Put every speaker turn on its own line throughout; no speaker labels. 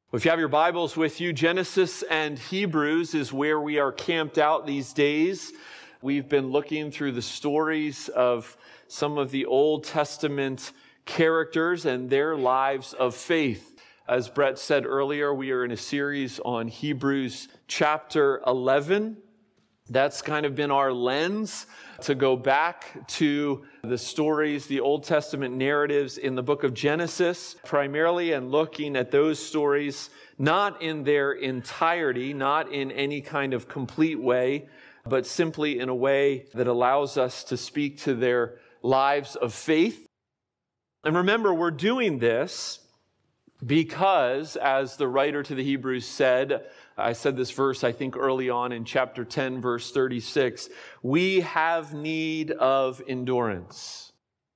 If you have your Bibles with you, Genesis and Hebrews is where we are camped out these days. We've been looking through the stories of some of the Old Testament characters and their lives of faith. As Brett said earlier, we are in a series on Hebrews chapter 11. That's kind of been our lens to go back to the stories, the Old Testament narratives in the book of Genesis, primarily, and looking at those stories not in their entirety, not in any kind of complete way, but simply in a way that allows us to speak to their lives of faith. And remember, we're doing this because, as the writer to the Hebrews said, I said this verse, I think, early on in chapter 10, verse 36, we have need of endurance.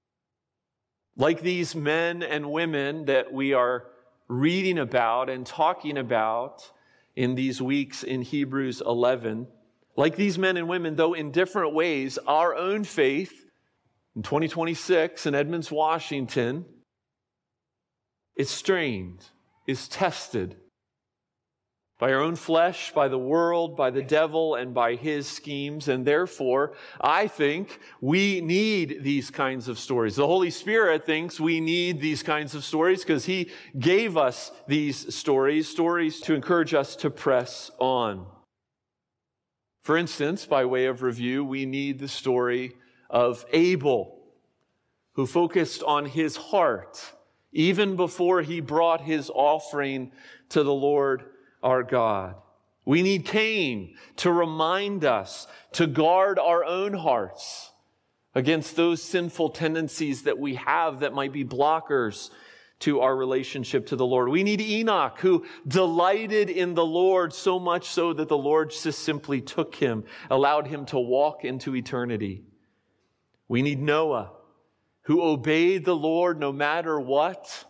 Like these men and women that we are reading about and talking about in these weeks in Hebrews 11, like these men and women, though in different ways, our own faith in 2026 in Edmonds, Washington, is strained, is tested by our own flesh, by the world, by the devil, and by his schemes. And therefore, I think we need these kinds of stories. The Holy Spirit thinks we need these kinds of stories because he gave us these stories to encourage us to press on. For instance, by way of review, we need the story of Abel, who focused on his heart even before he brought his offering to the Lord our God. We need Cain to remind us to guard our own hearts against those sinful tendencies that we have that might be blockers to our relationship to the Lord. We need Enoch, who delighted in the Lord so much so that the Lord just simply took him, allowed him to walk into eternity. We need Noah, who obeyed the Lord no matter what.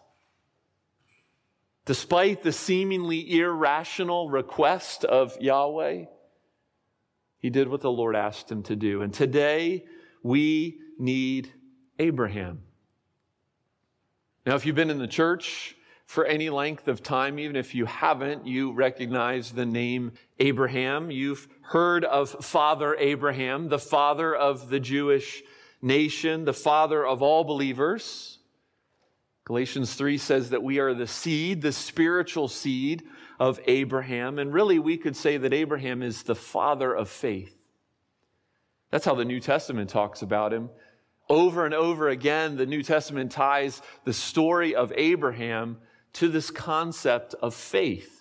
Despite the seemingly irrational request of Yahweh, he did what the Lord asked him to do. And today, we need Abraham. Now, if you've been in the church for any length of time, even if you haven't, you recognize the name Abraham. You've heard of Father Abraham, the father of the Jewish nation, the father of all believers. Galatians 3 says that we are the seed, the spiritual seed of Abraham. And really, we could say that Abraham is the father of faith. That's how the New Testament talks about him. Over and over again, the New Testament ties the story of Abraham to this concept of faith.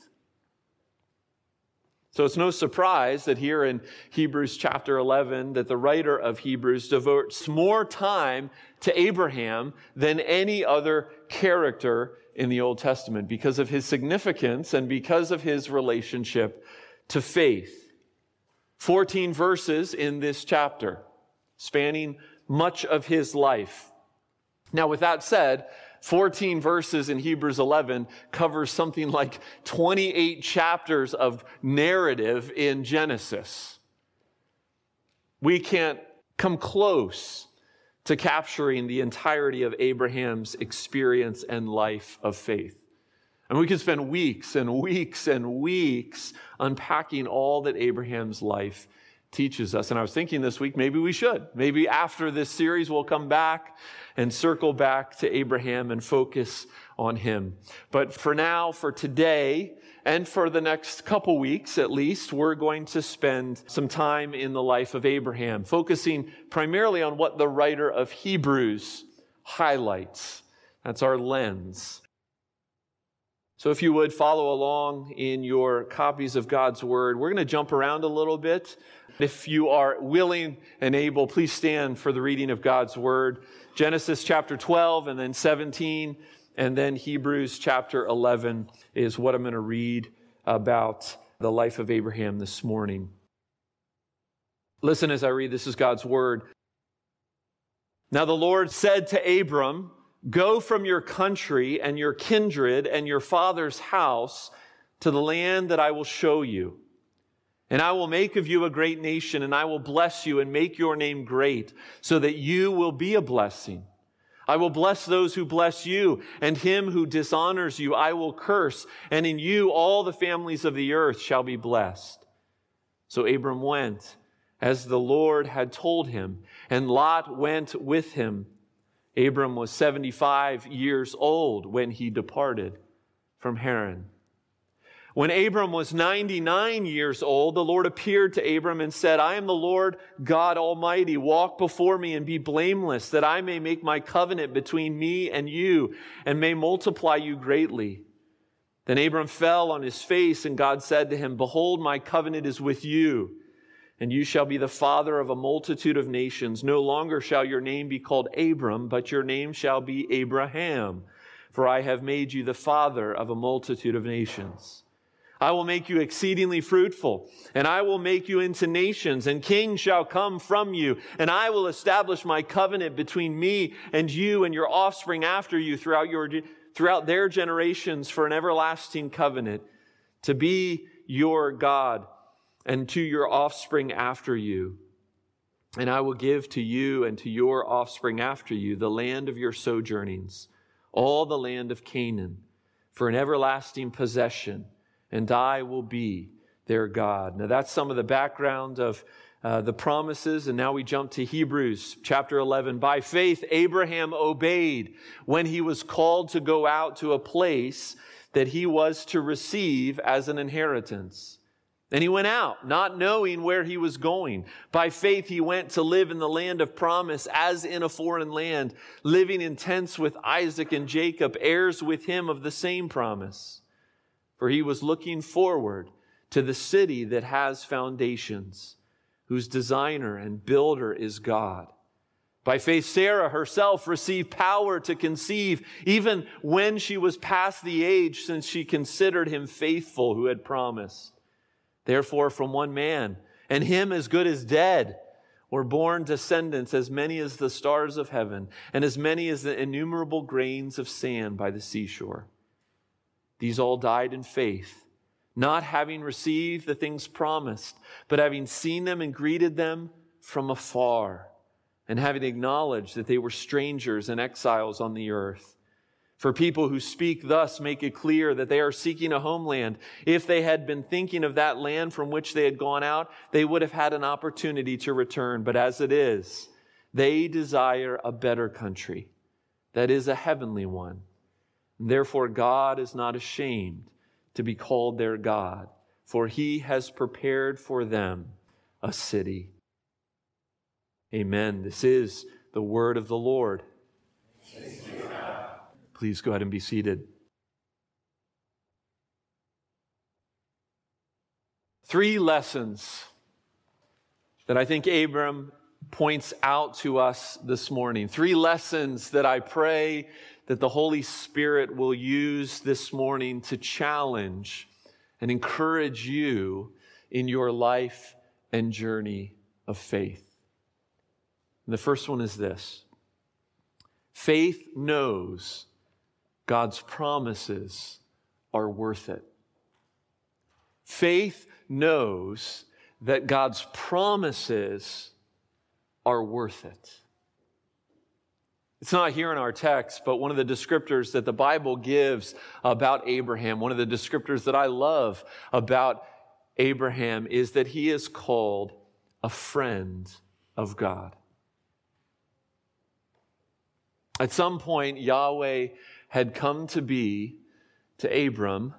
So it's no surprise that here in Hebrews chapter 11, that the writer of Hebrews devotes more time to Abraham than any other character in the Old Testament because of his significance and because of his relationship to faith. 14 verses in this chapter, spanning much of his life. Now, with that said, 14 verses in Hebrews 11 covers something like 28 chapters of narrative in Genesis. We can't come close to capturing the entirety of Abraham's experience and life of faith. And we could spend weeks and weeks and weeks unpacking all that Abraham's life teaches us. And I was thinking this week, maybe we should. Maybe after this series, we'll come back and circle back to Abraham and focus on him. But for now, for today, and for the next couple weeks at least, we're going to spend some time in the life of Abraham, focusing primarily on what the writer of Hebrews highlights. That's our lens. So if you would follow along in your copies of God's Word, we're going to jump around a little bit. If you are willing and able, please stand for the reading of God's Word. Genesis chapter 12 and then 17 and then Hebrews chapter 11 is what I'm going to read about the life of Abraham this morning. Listen as I read. This is God's Word. Now the Lord said to Abram, "Go from your country and your kindred and your father's house to the land that I will show you. And I will make of you a great nation, and I will bless you and make your name great, so that you will be a blessing. I will bless those who bless you, and him who dishonors you I will curse, and in you all the families of the earth shall be blessed. So Abram went, as the Lord had told him, and Lot went with him. Abram was 75 years old when he departed from Haran. When Abram was 99 years old, the Lord appeared to Abram and said, I am the Lord God Almighty. Walk before me and be blameless, that I may make my covenant between me and you, and may multiply you greatly. Then Abram fell on his face, and God said to him, Behold, my covenant is with you, and you shall be the father of a multitude of nations. No longer shall your name be called Abram, but your name shall be Abraham, for I have made you the father of a multitude of nations. I will make you exceedingly fruitful, and I will make you into nations, and kings shall come from you, and I will establish my covenant between me and you and your offspring after you throughout their generations for an everlasting covenant, to be your God and to your offspring after you. And I will give to you and to your offspring after you the land of your sojournings, all the land of Canaan, for an everlasting possession, and I will be their God. Now that's some of the background of the promises, and now we jump to Hebrews chapter 11. By faith, Abraham obeyed when he was called to go out to a place that he was to receive as an inheritance. And he went out, not knowing where he was going. By faith, he went to live in the land of promise as in a foreign land, living in tents with Isaac and Jacob, heirs with him of the same promise. For he was looking forward to the city that has foundations, whose designer and builder is God. By faith, Sarah herself received power to conceive, even when she was past the age, since she considered him faithful who had promised. Therefore, from one man, and him as good as dead, were born descendants as many as the stars of heaven, and as many as the innumerable grains of sand by the seashore. These all died in faith, not having received the things promised, but having seen them and greeted them from afar, and having acknowledged that they were strangers and exiles on the earth. For people who speak thus make it clear that they are seeking a homeland. If they had been thinking of that land from which they had gone out, they would have had an opportunity to return. But as it is, they desire a better country, that is, a heavenly one. Therefore, God is not ashamed to be called their God, for he has prepared for them a city. Amen. This is the word of the Lord. Please go ahead and be seated. 3 lessons that I think Abram points out to us this morning. 3 lessons that I pray that the Holy Spirit will use this morning to challenge and encourage you in your life and journey of faith. And the first one is this: faith knows God's promises are worth it. Faith knows that God's promises are worth it. It's not here in our text, but one of the descriptors that the Bible gives about Abraham, one of the descriptors that I love about Abraham, is that he is called a friend of God. At some point, Yahweh had come to be to Abram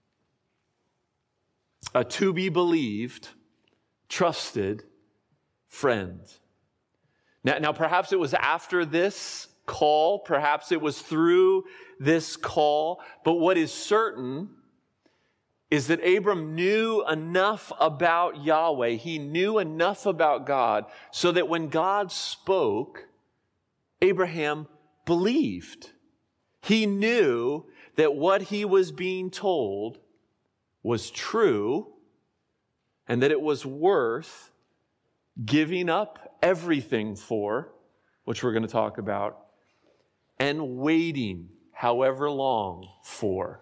a to-be-believed, trusted friend. Now, perhaps it was after this call, perhaps it was through this call, but what is certain is that Abram knew enough about Yahweh, he knew enough about God, so that when God spoke, Abraham believed. He knew that what he was being told was true and that it was worth giving up everything for, which we're going to talk about, and waiting however long for.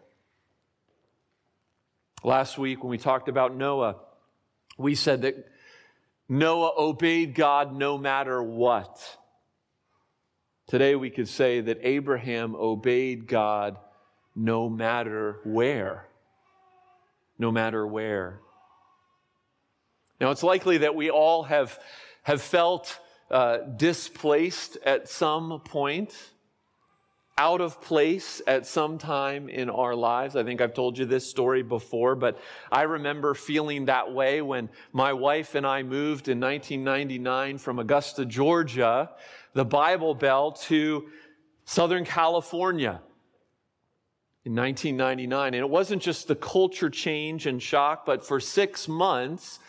Last week when we talked about Noah, we said that Noah obeyed God no matter what. Today we could say that Abraham obeyed God no matter where. No matter where. Now it's likely that we all have felt displaced at some point, out of place at some time in our lives. I think I've told you this story before, but I remember feeling that way when my wife and I moved in 1999 from Augusta, Georgia, the Bible Belt, to Southern California in 1999. And it wasn't just the culture change and shock, but for 6 months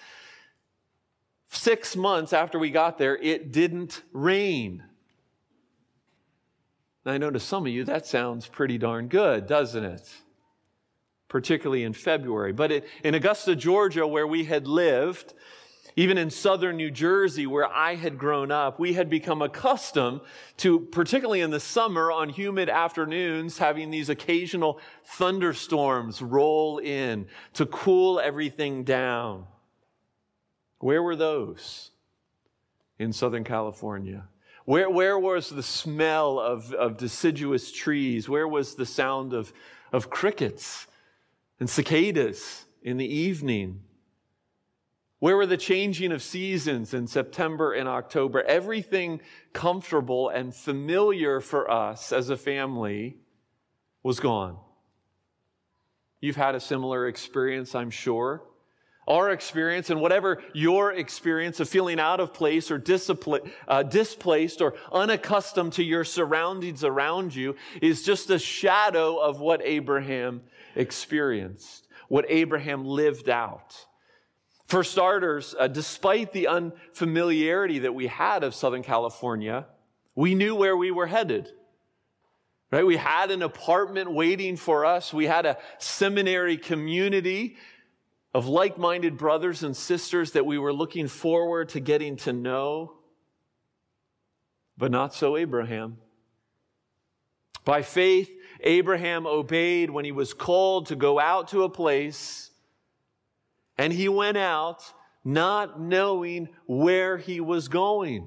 after we got there, it didn't rain. Now, I know to some of you that sounds pretty darn good, doesn't it? Particularly in February. But in Augusta, Georgia, where we had lived, even in southern New Jersey, where I had grown up, we had become accustomed to, particularly in the summer on humid afternoons, having these occasional thunderstorms roll in to cool everything down. Where were those in Southern California? Where was the smell of deciduous trees? Where was the sound of crickets and cicadas in the evening? Where were the changing of seasons in September and October? Everything comfortable and familiar for us as a family was gone. You've had a similar experience, I'm sure. Our experience, and whatever your experience of feeling out of place or displaced or unaccustomed to your surroundings around you, is just a shadow of what Abraham experienced, what Abraham lived out. For starters, despite the unfamiliarity that we had of Southern California, we knew where we were headed. Right? We had an apartment waiting for us. We had a seminary community of like-minded brothers and sisters that we were looking forward to getting to know. But not so Abraham. By faith, Abraham obeyed when he was called to go out to a place, and he went out not knowing where he was going.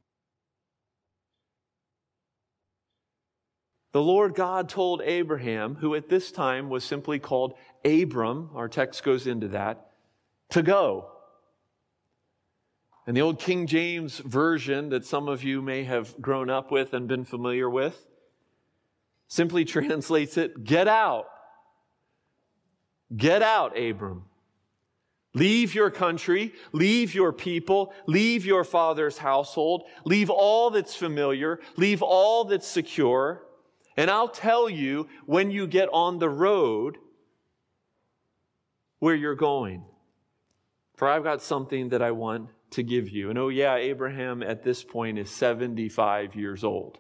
The Lord God told Abraham, who at this time was simply called Abram, our text goes into that, to go. And the old King James Version that some of you may have grown up with and been familiar with simply translates it, get out. Get out, Abram. Leave your country, leave your people, leave your father's household, leave all that's familiar, leave all that's secure, and I'll tell you when you get on the road where you're going. For I've got something that I want to give you. And oh yeah, Abraham at this point is 75 years old.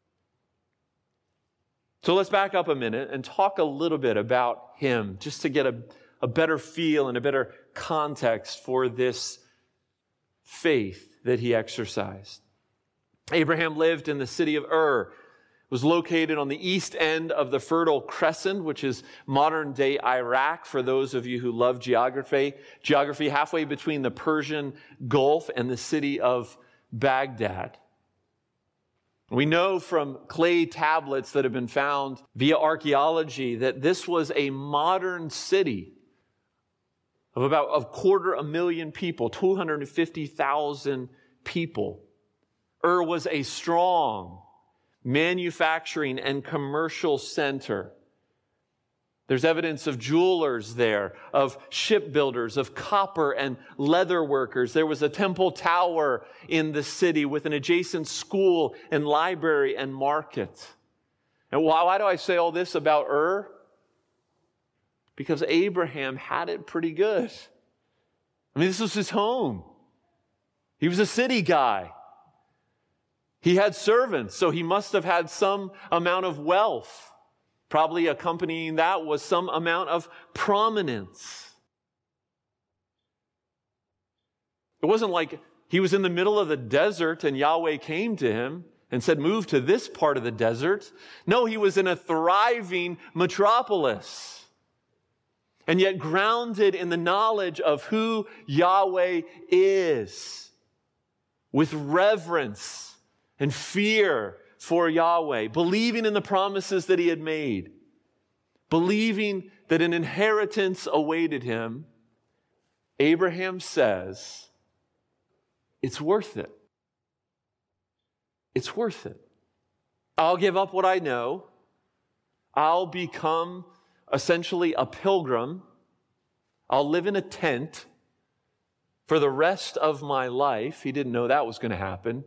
So let's back up a minute and talk a little bit about him, just to get a better feel and a better context for this faith that he exercised. Abraham lived in the city of Ur. It was located on the east end of the Fertile Crescent, which is modern-day Iraq, for those of you who love geography, halfway between the Persian Gulf and the city of Baghdad. We know from clay tablets that have been found via archaeology that this was a modern city of about 250,000 people, 250,000 people. Ur was a strong manufacturing and commercial center. There's evidence of jewelers there, of shipbuilders, of copper and leather workers. There was a temple tower in the city with an adjacent school and library and market. And why do I say all this about Ur? Because Abraham had it pretty good. I mean, this was his home. He was a city guy. He had servants, so he must have had some amount of wealth. Probably accompanying that was some amount of prominence. It wasn't like he was in the middle of the desert and Yahweh came to him and said, move to this part of the desert. No, he was in a thriving metropolis. And yet grounded in the knowledge of who Yahweh is, with reverence and fear for Yahweh, believing in the promises that he had made, believing that an inheritance awaited him, Abraham says, it's worth it. It's worth it. I'll give up what I know. I'll become essentially a pilgrim. I'll live in a tent for the rest of my life. He didn't know that was going to happen.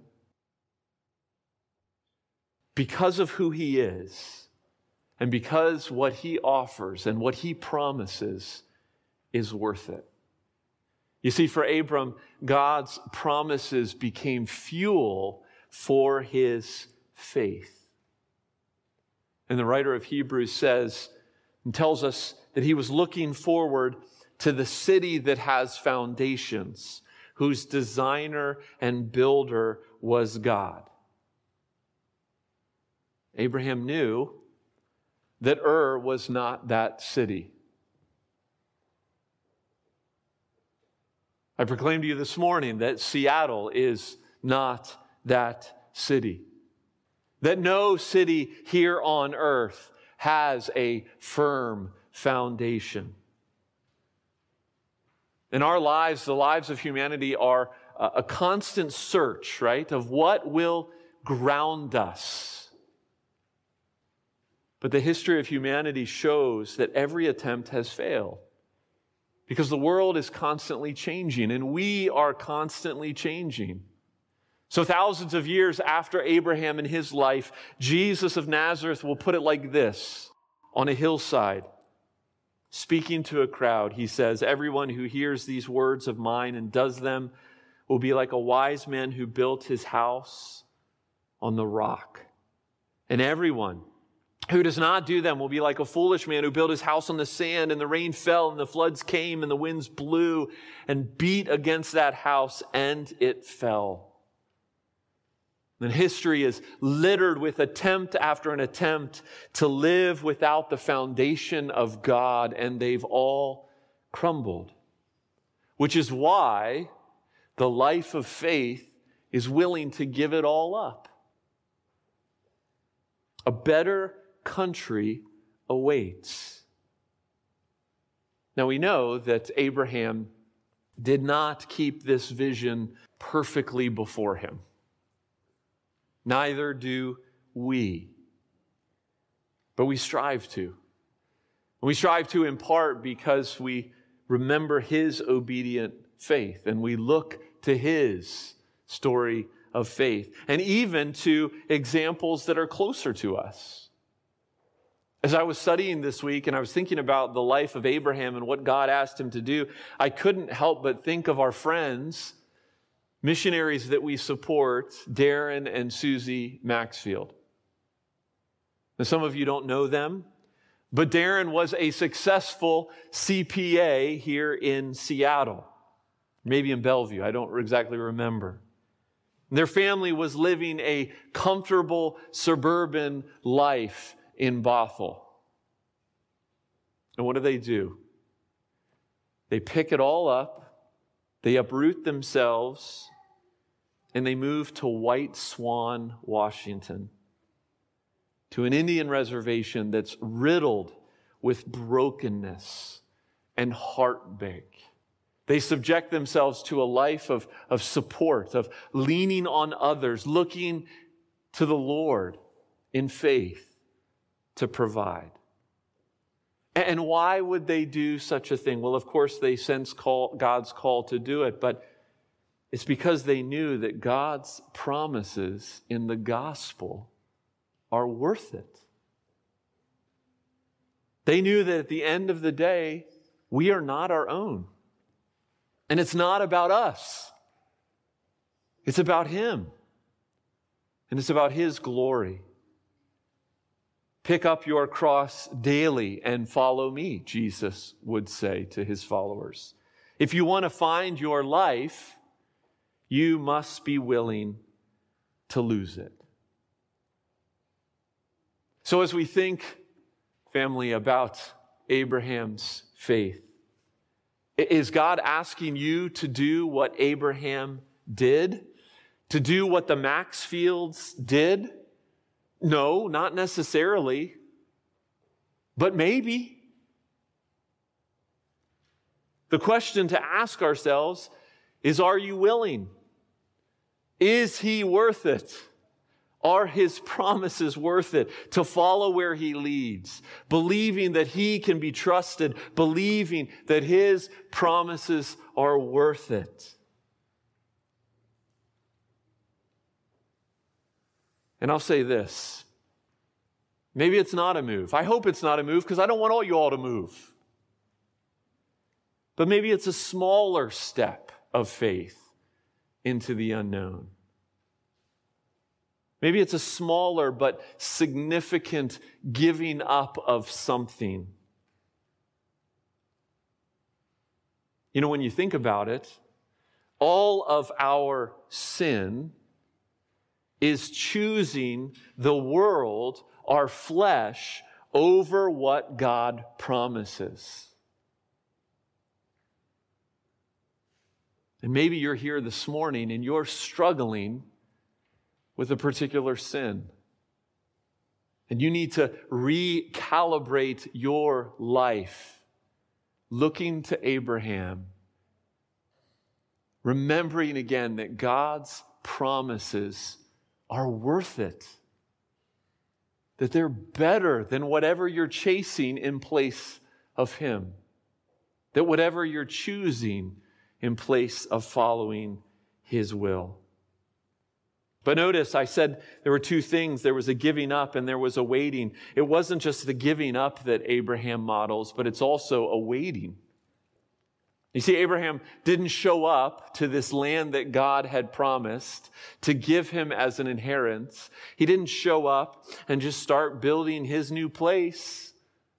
Because of who he is, and because what he offers and what he promises is worth it. You see, for Abram, God's promises became fuel for his faith. And the writer of Hebrews says and tells us that he was looking forward to the city that has foundations, whose designer and builder was God. Abraham knew that Ur was not that city. I proclaimed to you this morning that Seattle is not that city. That no city here on earth has a firm foundation. In our lives, the lives of humanity are a constant search, right, of what will ground us. But the history of humanity shows that every attempt has failed. Because the world is constantly changing, and we are constantly changing. So thousands of years after Abraham and his life, Jesus of Nazareth will put it like this on a hillside. Speaking to a crowd, he says, everyone who hears these words of mine and does them will be like a wise man who built his house on the rock. And everyone who does not do them will be like a foolish man who built his house on the sand, and the rain fell, and the floods came, and the winds blew and beat against that house, and it fell. And history is littered with attempt after an attempt to live without the foundation of God, and they've all crumbled. Which is why the life of faith is willing to give it all up. A better country awaits. Now we know that Abraham did not keep this vision perfectly before him. Neither do we. But we strive to. And we strive to in part because we remember his obedient faith, and we look to his story of faith, and even to examples that are closer to us. As I was studying this week and I was thinking about the life of Abraham and what God asked him to do, I couldn't help but think of our friends, missionaries that we support, Darren and Susie Maxfield. Now, some of you don't know them, but Darren was a successful CPA here in Seattle, maybe in Bellevue, I don't exactly remember. Their family was living a comfortable suburban life in Bothell. And what do? They pick it all up, they uproot themselves, and they move to White Swan, Washington, to an Indian reservation that's riddled with brokenness and heartbreak. They subject themselves to a life of support, of leaning on others, looking to the Lord in faith to provide. And why would they do such a thing? Well, of course, they sense God's call to do it, but it's because they knew that God's promises in the gospel are worth it. They knew that at the end of the day, we are not our own. And it's not about us. It's about Him. And it's about His glory. Pick up your cross daily and follow me, Jesus would say to His followers. If you want to find your life, you must be willing to lose it. So as we think, family, about Abraham's faith, is God asking you to do what Abraham did? To do what the Maxfields did? No, not necessarily. But maybe. The question to ask ourselves is, are you willing? Is he worth it? Are his promises worth it? To follow where he leads, believing that he can be trusted, believing that his promises are worth it. And I'll say this. Maybe it's not a move. I hope it's not a move because I don't want all you all to move. But maybe it's a smaller step of faith into the unknown. Maybe it's a smaller but significant giving up of something. You know, when you think about it, all of our sin is choosing the world, our flesh, over what God promises. And maybe you're here this morning and you're struggling with a particular sin. And you need to recalibrate your life, looking to Abraham, remembering again that God's promises are worth it, that they're better than whatever you're chasing in place of him, that whatever you're choosing in place of following his will. But notice I said there were two things. There was a giving up and there was a waiting. It wasn't just the giving up that Abraham models, but it's also a waiting. You see, Abraham didn't show up to this land that God had promised to give him as an inheritance. He didn't show up and just start building his new place.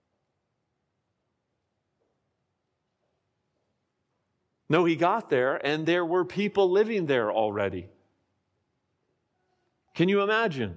No, he got there and there were people living there already. Can you imagine?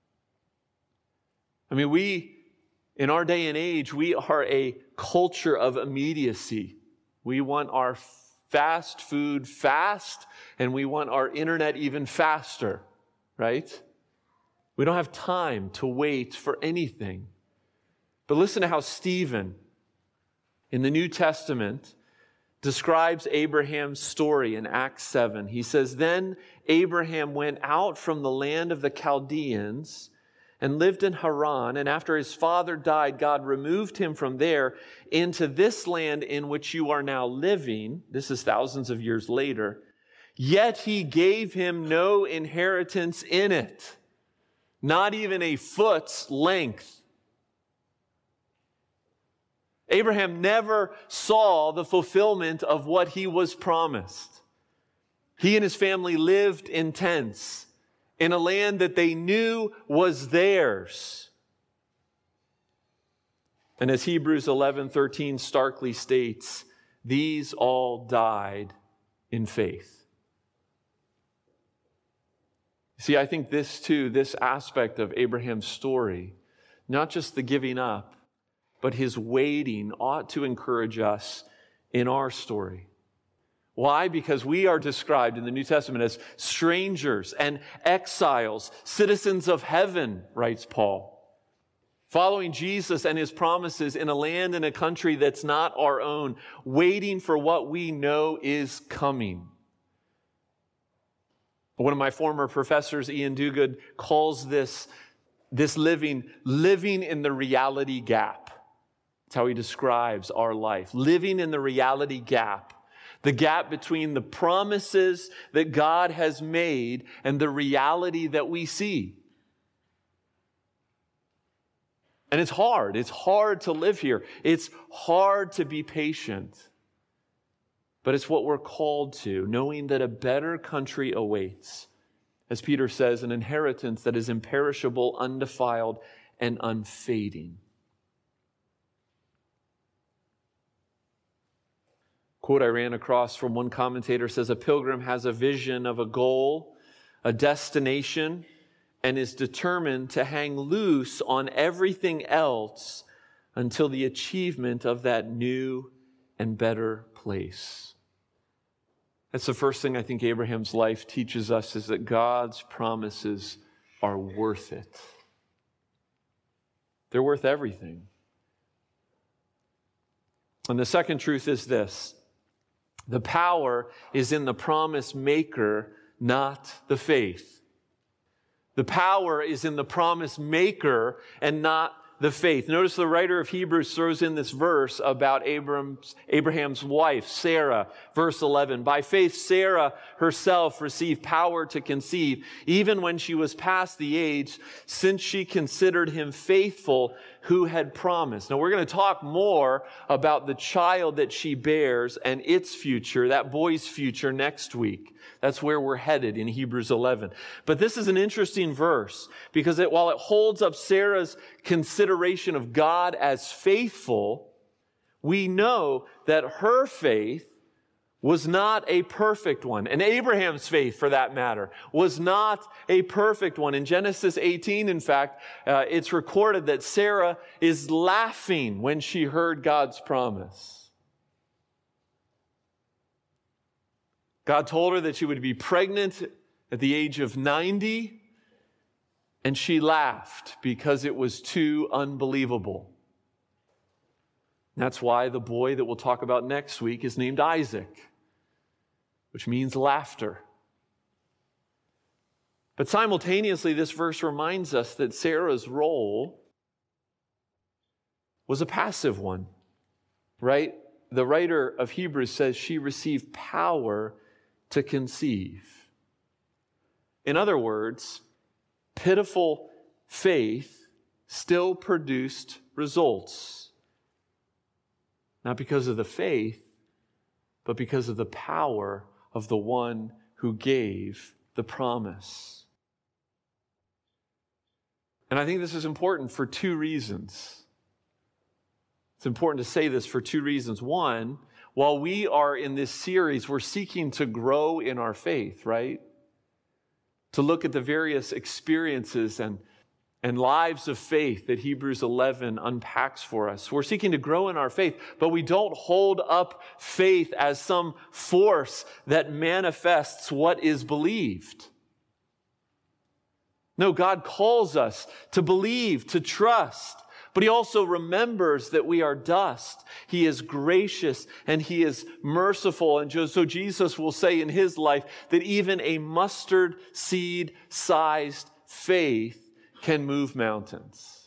I mean, in our day and age, we are a culture of immediacy. We want our fast food fast, and we want our internet even faster, right? We don't have time to wait for anything. But listen to how Stephen, in the New Testament, describes Abraham's story in Acts 7. He says, "Then Abraham went out from the land of the Chaldeans and lived in Haran, and after his father died, God removed him from there into this land in which you are now living." This is thousands of years later. "Yet he gave him no inheritance in it, not even a foot's length." Abraham never saw the fulfillment of what he was promised. He and his family lived in tents in a land that they knew was theirs. And as Hebrews 11:13 starkly states, these all died in faith. See, I think this aspect of Abraham's story, not just the giving up, but his waiting, ought to encourage us in our story. Why? Because we are described in the New Testament as strangers and exiles, citizens of heaven, writes Paul, following Jesus and his promises in a land and a country that's not our own, waiting for what we know is coming. One of my former professors, Ian Duguid, calls this living in the reality gap. That's how he describes our life. Living in the reality gap. The gap between the promises that God has made and the reality that we see. And it's hard. It's hard to live here. It's hard to be patient. But it's what we're called to, knowing that a better country awaits. As Peter says, an inheritance that is imperishable, undefiled, and unfading. Quote I ran across from one commentator says, "A pilgrim has a vision of a goal, a destination, and is determined to hang loose on everything else until the achievement of that new and better place." That's the first thing I think Abraham's life teaches us, is that God's promises are worth it. They're worth everything. And the second truth is this: the power is in the promise maker, not the faith. The power is in the promise maker and not the faith. Notice the writer of Hebrews throws in this verse about Abraham's wife, Sarah, verse 11. By faith, Sarah herself received power to conceive, even when she was past the age, since she considered him faithful who had promised. Now, we're going to talk more about the child that she bears and its future, that boy's future, next week. That's where we're headed in Hebrews 11. But this is an interesting verse because while it holds up Sarah's consideration of God as faithful, we know that her faith was not a perfect one. And Abraham's faith, for that matter, was not a perfect one. In Genesis 18, in fact, it's recorded that Sarah is laughing when she heard God's promise. God told her that she would be pregnant at the age of 90, and she laughed because it was too unbelievable. That's why the boy that we'll talk about next week is named Isaac, which means laughter. But simultaneously, this verse reminds us that Sarah's role was a passive one, right? The writer of Hebrews says she received power to conceive. In other words, pitiful faith still produced results. Not because of the faith, but because of the power of the one who gave the promise. And I think this is important for two reasons. It's important to say this for two reasons. One, while we are in this series, we're seeking to grow in our faith, right? To look at the various experiences and lives of faith that Hebrews 11 unpacks for us. We're seeking to grow in our faith, but we don't hold up faith as some force that manifests what is believed. No, God calls us to believe, to trust, but he also remembers that we are dust. He is gracious and he is merciful. And so Jesus will say in his life that even a mustard seed-sized faith can move mountains.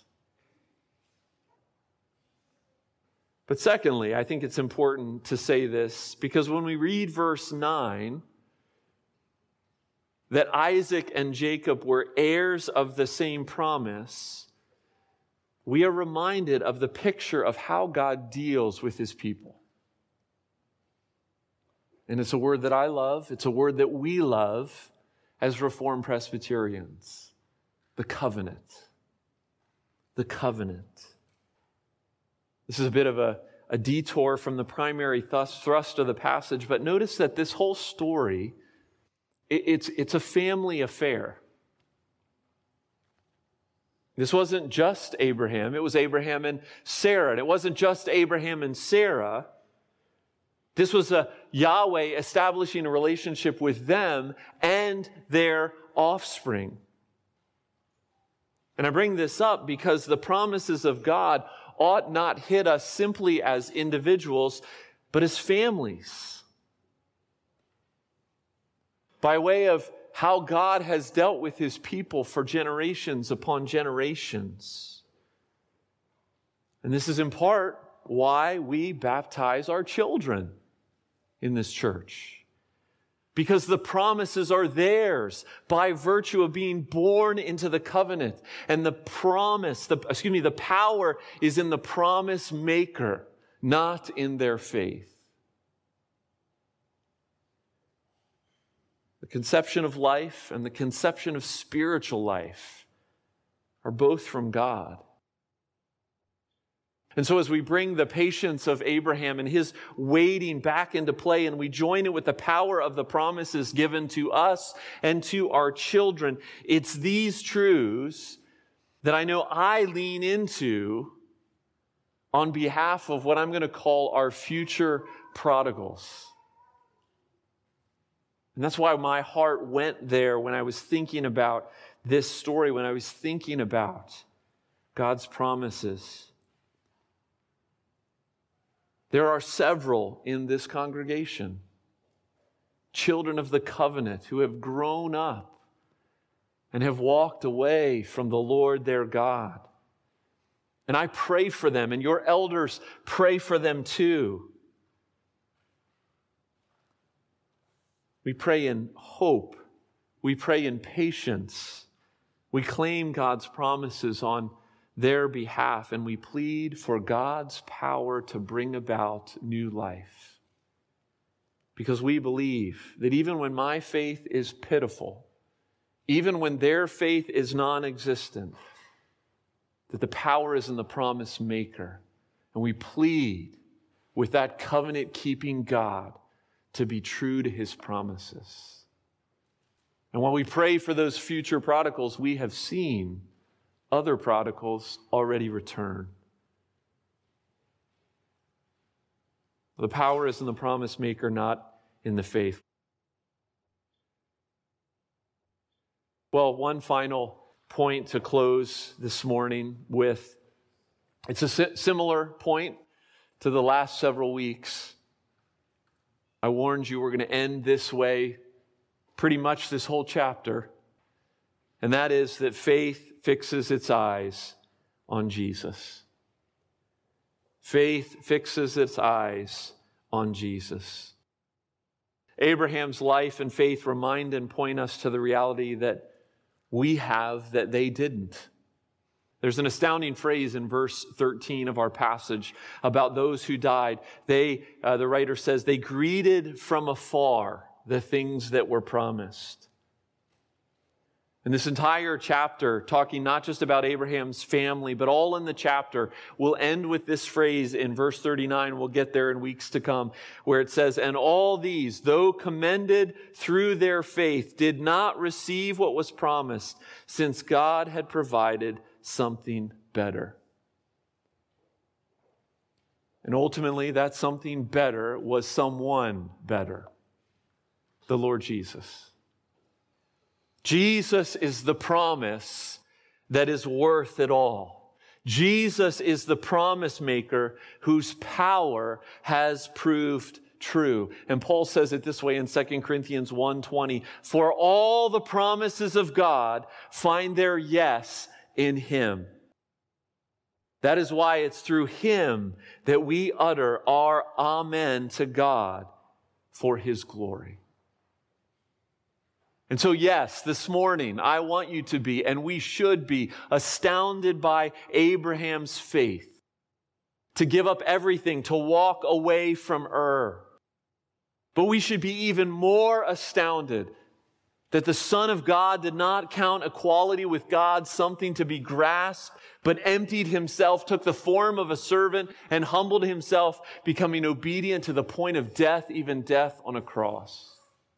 But secondly, I think it's important to say this because when we read verse 9, that Isaac and Jacob were heirs of the same promise, we are reminded of the picture of how God deals with his people. And it's a word that I love. It's a word that we love as Reformed Presbyterians. The covenant. The covenant. This is a bit of a detour from the primary thrust of the passage, but notice that this whole story, it's a family affair. This wasn't just Abraham. It was Abraham and Sarah. And it wasn't just Abraham and Sarah. This was Yahweh establishing a relationship with them and their offspring. And I bring this up because the promises of God ought not hit us simply as individuals, but as families. By way of how God has dealt with his people for generations upon generations. And this is in part why we baptize our children in this church. Because the promises are theirs by virtue of being born into the covenant. And the power is in the promise maker, not in their faith. The conception of life and the conception of spiritual life are both from God. And so as we bring the patience of Abraham and his waiting back into play, and we join it with the power of the promises given to us and to our children, it's these truths that I know I lean into on behalf of what I'm going to call our future prodigals. And that's why my heart went there when I was thinking about this story, when I was thinking about God's promises. There are several in this congregation, children of the covenant who have grown up and have walked away from the Lord their God. And I pray for them, and your elders pray for them too. We pray in hope. We pray in patience. We claim God's promises on their behalf, and we plead for God's power to bring about new life. Because we believe that even when my faith is pitiful, even when their faith is non-existent, that the power is in the promise maker. And we plead with that covenant-keeping God to be true to his promises. And while we pray for those future prodigals, we have seen other prodigals already return. The power is in the promise maker, not in the faith. Well, one final point to close this morning with. It's a similar point to the last several weeks. I warned you we're going to end this way pretty much this whole chapter. And that is that faith fixes its eyes on Jesus. Faith fixes its eyes on Jesus. Abraham's life and faith remind and point us to the reality that we have that they didn't. There's an astounding phrase in verse 13 of our passage about those who died. The writer says, they greeted from afar the things that were promised. And this entire chapter, talking not just about Abraham's family, but all in the chapter, will end with this phrase in verse 39. We'll get there in weeks to come, where it says, and all these, though commended through their faith, did not receive what was promised, since God had provided something better. And ultimately, that something better was someone better, the Lord Jesus. Jesus is the promise that is worth it all. Jesus is the promise maker whose power has proved true. And Paul says it this way in 2 Corinthians 1:20, for all the promises of God find their yes in him. That is why it's through him that we utter our amen to God for his glory. And so, yes, this morning, I want you to be, and we should be, astounded by Abraham's faith, to give up everything, to walk away from Ur. But we should be even more astounded that the Son of God did not count equality with God something to be grasped, but emptied himself, took the form of a servant, and humbled himself, becoming obedient to the point of death, even death on a cross.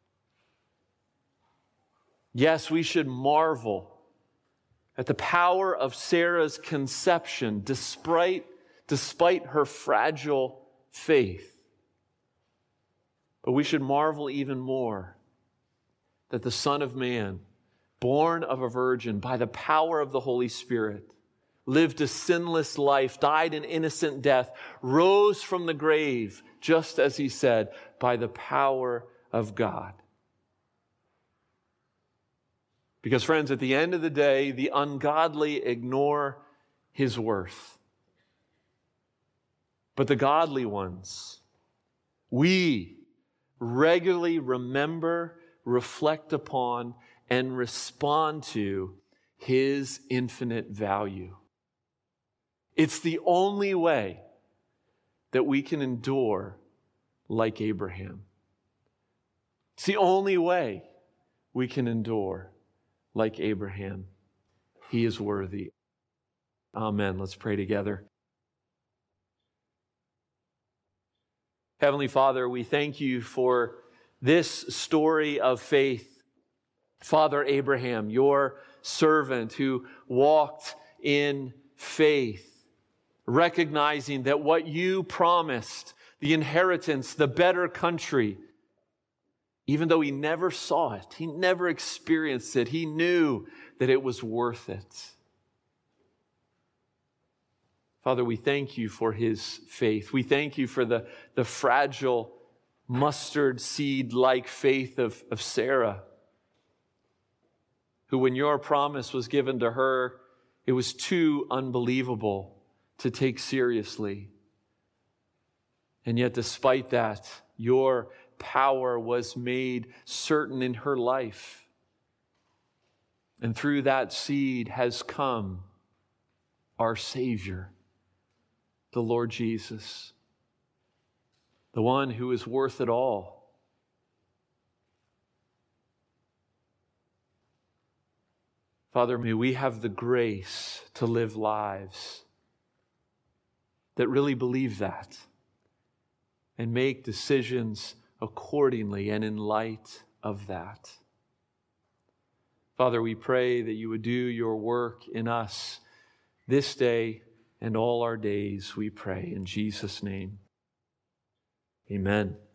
Yes, we should marvel at the power of Sarah's conception despite her fragile faith. But we should marvel even more that the Son of Man, born of a virgin by the power of the Holy Spirit, lived a sinless life, died an innocent death, rose from the grave, just as he said, by the power of God. Because, friends, at the end of the day, the ungodly ignore his worth. But the godly ones, we regularly remember, reflect upon, and respond to his infinite value. It's the only way that we can endure like Abraham. It's the only way we can endure like Abraham. He is worthy. Amen. Let's pray together. Heavenly Father, we thank you for this story of faith. Father Abraham, your servant who walked in faith, recognizing that what you promised, the inheritance, the better country, even though he never saw it, he never experienced it, he knew that it was worth it. Father, we thank you for his faith. We thank you for the fragile mustard seed-like faith of Sarah, who, when your promise was given to her, it was too unbelievable to take seriously. And yet, despite that, your power was made certain in her life. And through that seed has come our Savior, the Lord Jesus, the one who is worth it all. Father, may we have the grace to live lives that really believe that and make decisions accordingly and in light of that. Father, we pray that you would do your work in us this day and all our days, we pray in Jesus' name. Amen.